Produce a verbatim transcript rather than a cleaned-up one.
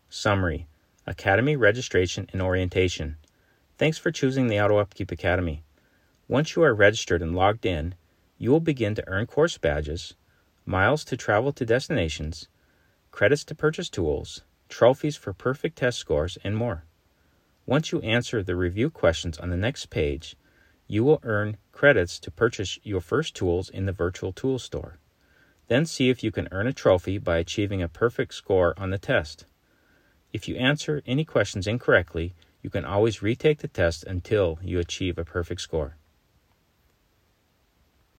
Summary: Academy Registration and Orientation. Thanks for choosing the Auto Upkeep Academy. Once you are registered and logged in, you will begin to earn course badges, miles to travel to destinations, credits to purchase tools, trophies for perfect test scores, and more. Once you answer the review questions on the next page, you will earn credits to purchase your first tools in the virtual tool store. Then see if you can earn a trophy by achieving a perfect score on the test. If you answer any questions incorrectly, you can always retake the test until you achieve a perfect score.